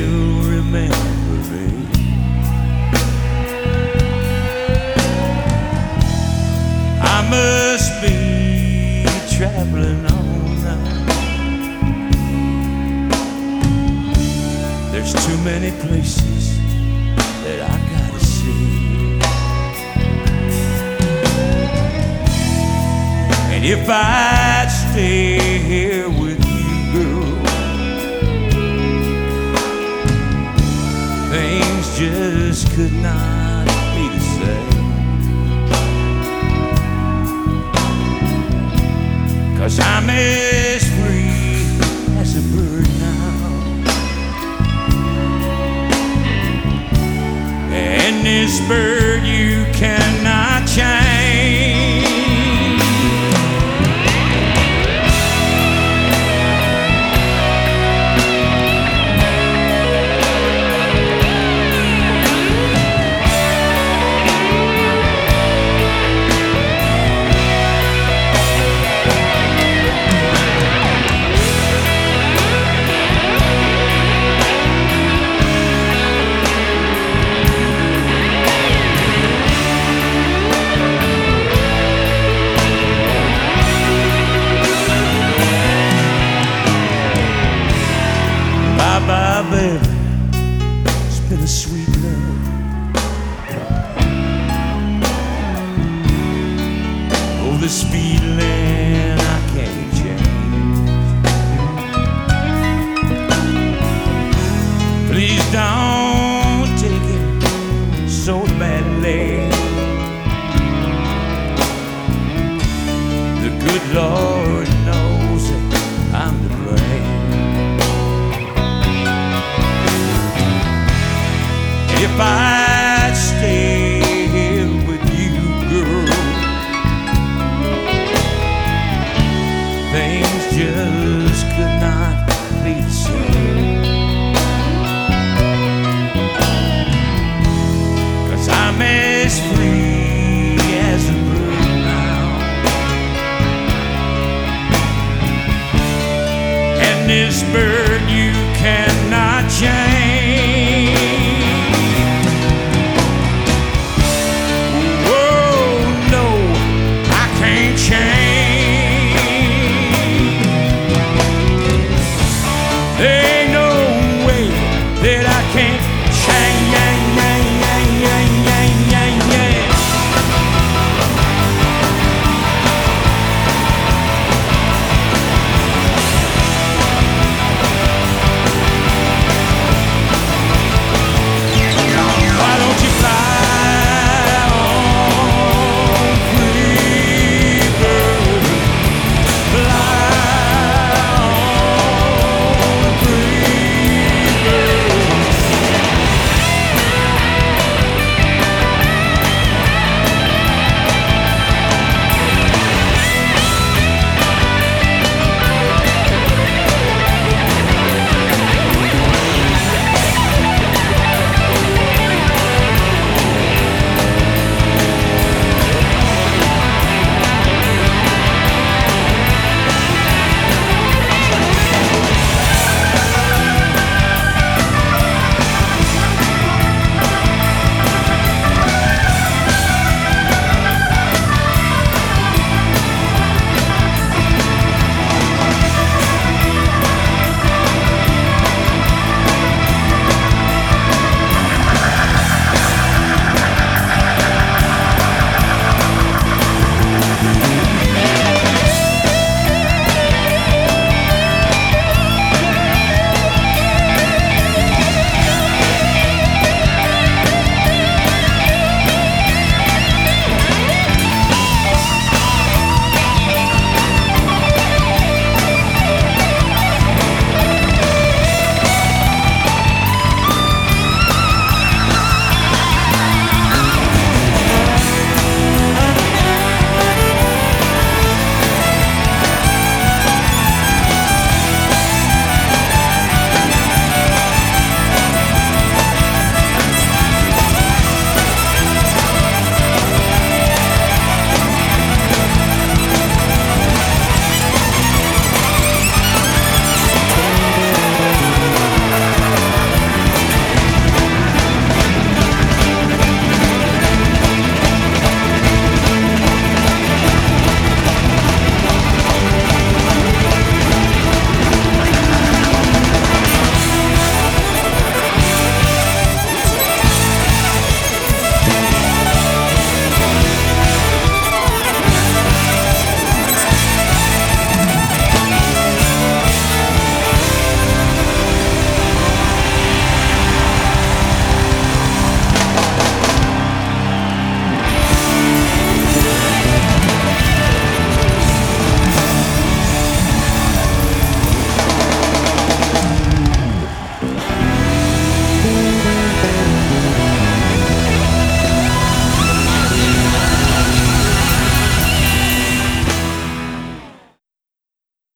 you'll remember me. I must be traveling on now. There's too many places that I gotta see. And if I'd stay here with you, girl, things just could not be the same. 'Cause I'm as free as a bird now, and this bird you cannot change. Bye-bye, baby, it's been a sweet love. Oh, the speed limit I can't change. Please don't take it so badly. The good Lord knows that I'm to blame. If I'd stay here with you, girl, things just could not be the same. 'Cause I'm as free